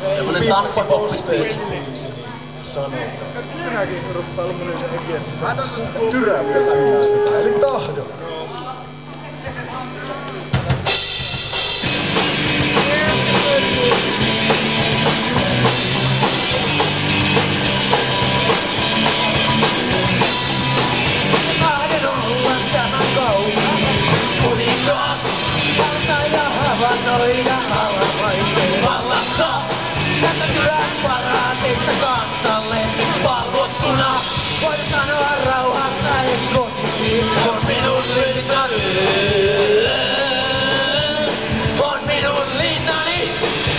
Semmonen tanssipoppibiisi. Sanotaan. Sinäkin ruppaa luminen se ei kiertä. Mä tässä sitä tyrääviä fiilistetään, eli tahdon. Tahdon olla tämän kaupun kuningas. Valta ja havainnoida alamaisen vallassa. Jättätyä paraateissa kansalle valvottuna. Voin sanoa rauhassa, et koti on minun linnani. On minun linnani.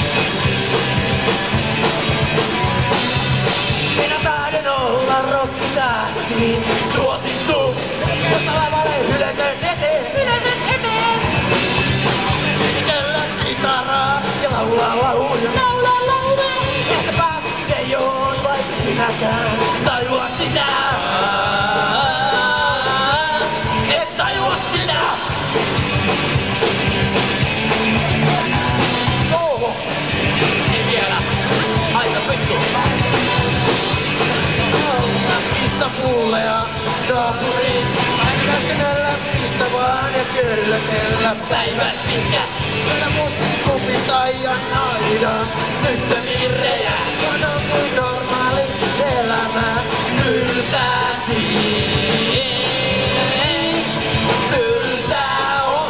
Minä tahdon olla rokkitähti, suosittu. Josta lavalle yleisön eteen. Yleisön eteen. Kellä kitaraa ja laulaa lauluja. Laulaa lauluja. Ehkäpä se ei oo vaikka sinäkään tajua sitä. Et tajua sitä. Soolo. Ei vielä. Aika vittu. Olla missä pulleja naapuriin. Käskennellä missä vaan ja köllötellä päivät pitkä. Syödä mustin kupista ja naida tyttövirrejä. On kuin normaali elämä tylsää siis. Tylsää on.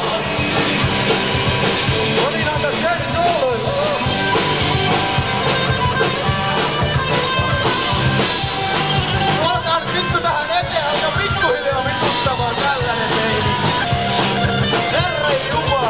No niin, antaa tsenit sooloille. Olkaa nyt vittu tähän eteen, alkaa pikkuhiljaa vituttamaan tällainen meini. Herra Jumala.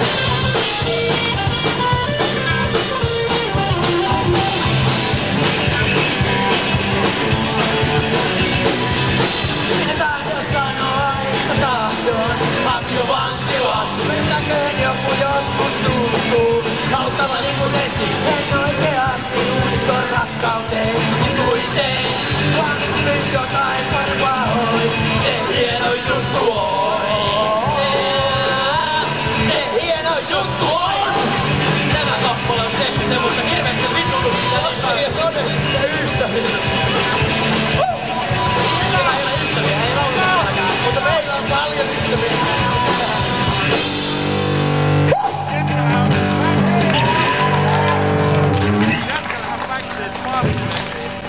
Minä tahdon sanoa, että tahdon aviovankila. Yrittäköön joku joskus tuntuu auttavan ikuisesti. En oikeasti usko rakkauteen ikuiseen. Vaan jos tulisi jotain parempaa ois.